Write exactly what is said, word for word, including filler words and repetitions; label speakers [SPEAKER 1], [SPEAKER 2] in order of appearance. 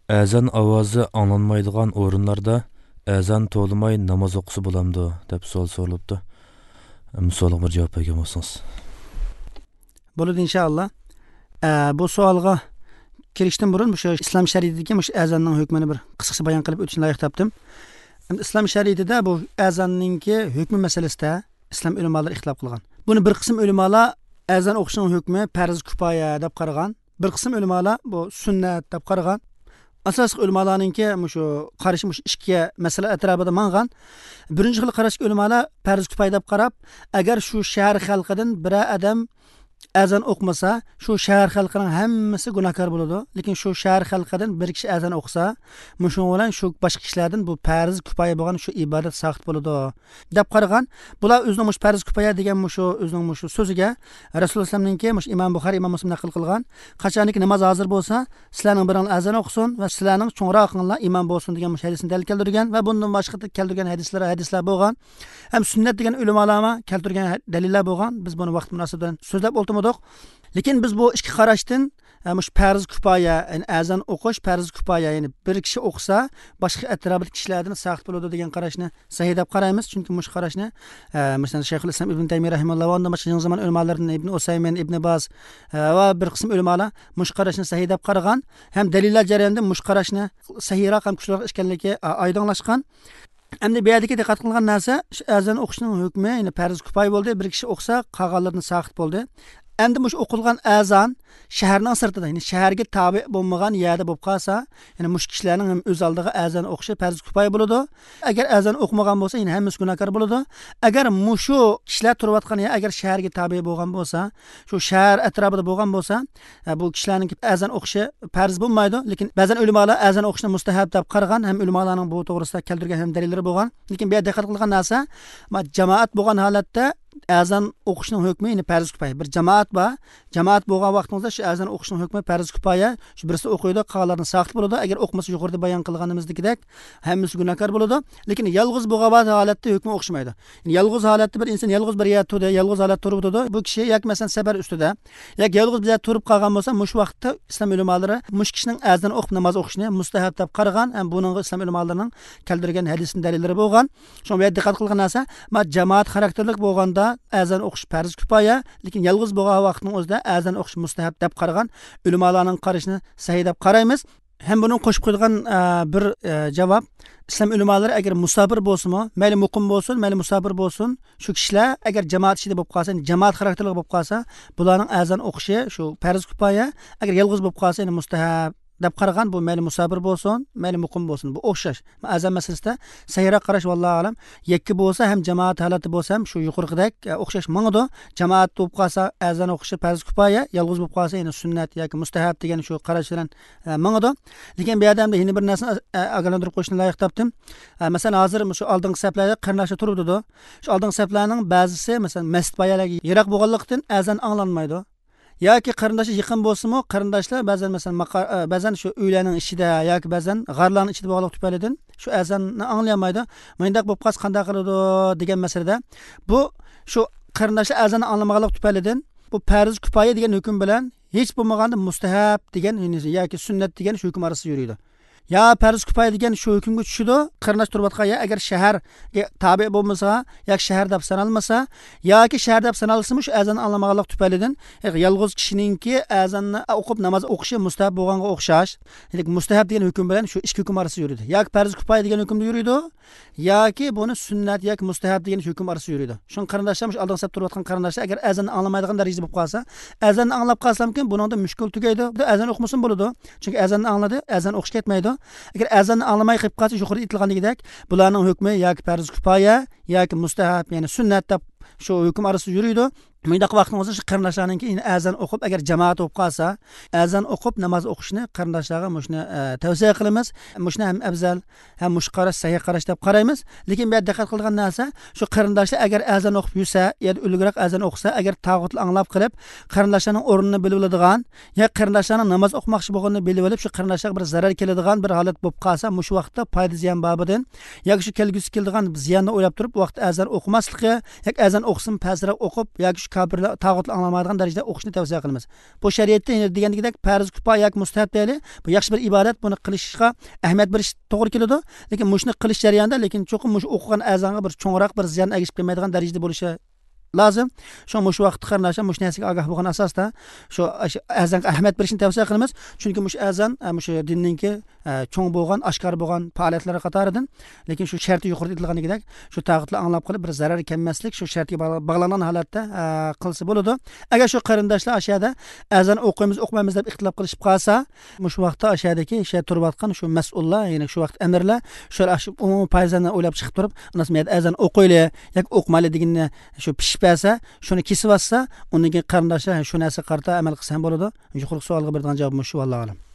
[SPEAKER 1] azan ovozi anglanmaydigan o'rinlarda azan to'limay namoz o'qisa bo'lamdi deb savol so'ralibdi. Misolga bir javob bergan bo'lsangiz.
[SPEAKER 2] Bo'ladi inshaalloh. Bu savolga kirishdan burun shu islom shariatidagi shu azanning hukmini bir qisqacha bayon qilib o'tishni loyiq topdim. Islom shariatida bu azanningki hukmi masalasida islom ulamolari ixtilof qilgan. Buni bir qism ulamolar azan o'qishning hukmi farz kifoya deb qaragan. Bir qism ulamolar bu sunnat deb qaragan. Asosiy ulamolarningki shu qarashi shu ikki masala atrofida mangan. Birinchi xil qarash ulamolar farz kifoya deb qarab, agar shu shahar xalqidan bir odam azan o'qmasa, shu shahar xalqining hammasi gunohkor bo'ladi. Lekin shu shahar xalqidan bir kishi azan o'qsa, mushu bilan shu boshqa kishilardan bu farz kifoya bo'lgan shu ibodat saqit bo'ladi deb qaragan. Bular o'zining mush farz kifoya degan mushu o'zining mushu so'ziga Rasululloh sallallohu alayhi vasallam Imom Buxoriy Imom Muslim naql qilgan. Qachoniki namoz hozir bo'lsa, sizlarning biringiz azan o'qisin va sizlarning cho'ngroqinglar imom bo'lsin degan mush hadisni dalil keltirgan va bundan boshqa keltirgan hadislar hadislar bo'lgan. Ham sunnat degan ulamolar keltirgan dalillar bo'lgan. Biz buni vaqt munosabatidan so'zlab o'tmadik. Lekin biz bu ikki qarashdan mush farz kifoya, ya'ni azan o'qish farz kifoya, ya'ni bir kishi o'qsa, boshqa atrofdagi kishilardan saqit bo'ladi degan qarashni sahih deb qaraymiz. Chunki mush qarashni masalan Shayxul Islom Ibn Taymiyya rahimahulloh va undan boshqa yangi zamon ulamolaridan Ibn Usaymin, Ibn Baz va bir qism ulamolar mush qarashni sahih deb qaragan. Ham dalillar jarayonida mush qarashni sahihroq ham kuchliroq ekanligi oydinlashgan. Endi bu yerdagi diqqat qilgan narsa azan o'qishning hukmi, ya'ni farz kifoya bo'ldi. Bir kishi o'qsa, qolganlardan saqit bo'ldi. Endi mush o'qilgan azan shaharning sirtida, ya'ni shaharga tabi bo'lmagan yerda bo'lib qolsa, ya'ni mush kishilarning ham o'z oldiga azan o'qishi farz kifoya bo'ladi. Agar azan o'qimagan bo'lsa, ya'ni hammasi gunohkor bo'ladi. Agar mushu kishilar turayotgan yer agar shaharga tabi bo'lgan bo'lsa, shu shahar atrofida bo'lgan bo'lsa, bu kishilarning azan o'qishi farz bo'lmaydi. Lekin ba'zan ulamolar azan o'qishni mustahab deb qaragan, ham ulamolarning bu to'g'risida keltirgan ham dalillari bo'lgan. Lekin bu yerda diqqat qilgan narsa, jamoat bo'lgan holatda azan o'qishning hukmi, ya'ni farz kifoya. Bir jamoat bor. Jamoat bo'lgan vaqtingizda shu azan o'qishning hukmi farz kifoya. Shu birisi o'qiydi, qolganlarni saqit bo'ladi. Agar o'qmasa yuqorida bayon qilganimizdagidek hammasi gunohkor bo'ladi. Lekin yolg'iz bo'lgan holatda hukmi o'qishmaydi. Ya'ni yolg'iz holatda bir inson yolg'iz bir yerda turdi, yolg'iz holatda turib turdi. Bu kishi yoki masalan safar ustida, yoki yolg'iz bir yerda turib qolgan bo'lsa, mush vaqtda islom ulamolari mush kishining azan o'qib namoz o'qishni mustahab deb qaragan. Ham buning islom ulamolarining keltirgan hadisning dalillari bo'lgan. Shu yerda diqqat qilgan narsa, ma jamoat xarakterlik bo'lganda azan o'qish farz kifoya, lekin yolg'iz bo'lgan vaqtning o'zida azan o'qish mustahab deb qaragan ulamolarning qarashini sahih deb qaraymiz. Hem bunun qo'shib qo'ygan bir javob, islom ulamolari agar musafir bo'lsa-mu, mayli muqim bo'lsin, mayli musafir bo'lsin, shu kishilar agar jamoat ichida bo'lib qolsa, jamoat xarakterli bo'lib qolsa, bularning azan o'qishi shu farz kifoya, agar yolg'iz bo'lib qolsa, ya'ni mustahab deb qaragan. Bu mayli musafir bo'lsin, mayli muqim bo'lsin, bu o'xshash. Azan masalasida sahihroq qarash vallohu alam. Yakki bo'lsa ham jamoat holati bo'lsa ham shu yuqorqidek o'xshash mangdi. Jamoat bo'lib qolsa azan o'qishi farz kifoya, yolg'iz bo'lib qolsa ya'ni sunnat yoki mustahab degan shu qarash bilan mangdi. Lekin bu yerda yana bir narsani ogohlantirib qo'yishni loyiq topdim. Masalan, hozir shu oldingi saflarda qarindoshlar turibdi. Shu oldingi saflarning ba'zisi masalan masjid bayalarga yiroq bo'lganlikdan azan anglanmaydi. Yoki qarindoshi yaqin bo'lsa-mu, qarindoshlar ba'zan masalan ba'zan shu uylarning ichida yoki ba'zan g'arlarning ichida bo'lganlik tufaylidan shu azanni anglamaydi. Mendaq bo'lib qolsa qanday qiladi degan masalada bu shu qarindoshlar azanni anglamaganlik tufaylidan bu farz kifoya degan hukm bilan hech bo'lmaganda mustahab degan yoki sunnat degan shu hukm orasida yuriydi. Ya farz kifoya degan shu hukmga tushidi. Qarindosh turibotgan ya agar shaharga tabi bo'lmasa, yoki shahar deb sanalmasa, yoki shahar deb sanalsa, shu azan anglamaganlik tufaylidan yolg'iz kishiningki azanni o'qib namoz o'qishi mustahab bo'lganga o'xshash. Lekin mustahab degan hukm bilan shu ikki hukm orasida yuradi. Yoki farz kifoya degan hukmda yuradi, yoki buni sunnat yoki mustahab degan hukm orasida yuradi. Shu qarindoshlar shu oldin sab turibotgan qarindoshlar agar azanni anglamaydigan darajada bo'lib qolsa, azanni anglab qolsamkin buningda mushkul tugaydi. Azan o'qimasin bo'ladi. Chunki azanni angladi, azan o'qish ketmaydi. Agar azanni anglamay qilib qolsa, yuqorida aytilganidek, bularning hukmi yoki farz kifoya yoki mustahab, ya'ni sunnat deb shu hukm orasida yuriydi. Mundaq vaqtning o'zida qarindoshlarning keyin azan o'qib, agar jamoat o'qib qolsa, azan o'qib namoz o'qishni qarindoshlarga mushni tavsiya qilamiz. Mushni ham afzal, ham mush qarash sahih qarash deb qaraymiz. Lekin bu yerda diqqat qilgan narsa, shu qarindoshlar agar azan o'qib yursa, yoki ulug'roq azan o'qisa, agar tag'utni anglab qilib, qarindoshlarning o'rnini bilib oladigan, yoki qarindoshlarning namoz o'qimoqchi bo'lganini bilib olib, shu qarindoshlarga bir zarar keladigan bir holat bo'lib qolsa, mush vaqtda foyda ziyon babidan, yoki shu kelgusi keladigan ziyonni o'ylab turib, vaqt azan o'qimasligi, yoki azan azan o'qisin pazroq o'qib yoki shu kofirlar tag'utlar anglamaydigan darajada o'qishni tavsiya qilamiz. Bu shariatda degandagidek farz kifoya yoki mustahab deyli. Bu yaxshi bir ibodat, buni qilishga ahamiyat berish to'g'ri keladi. Lekin mushuni qilish jarayonida lekin cho'qim mush o'qigan azanga bir cho'ngroq bir ziyon agishib kelmaydigan darajada bo'lishi lazım. Şu mush vaqt qarnaşa mush narsaga ogoh bo'lgan asosda shu azanga ahamiyat berishni tavsiya qilamiz. Chunki mush azan mush dinninki cho'ng bo'lgan, oshkor bo'lgan faoliyatlar qatoridan, lekin shu sharti yuqorida aytilganidek, shu tag'itlar anglab qilib bir zarar kelmaslik, shu shartga bog'langan holatda qilsa bo'ladi. Agar shu qarindoshlar ashada azan o'qiymiz, o'qimaymiz deb ixtilof qilishib qolsa, mush vaqtda ashadagi shay turib shu mas'ullar, ya'ni shu vaqt amirlar shu umumiy payzani o'ylab chiqib turib, nasmiyat azan o'qiyli yoki o'qmayli deganni shu pishib shuni kesib olsa, undan keyin qarindoshlar shu narsa qarta amal qilsa ham bo'ladi. Yuqori savolga beradigan javobim shu, vallohu alam.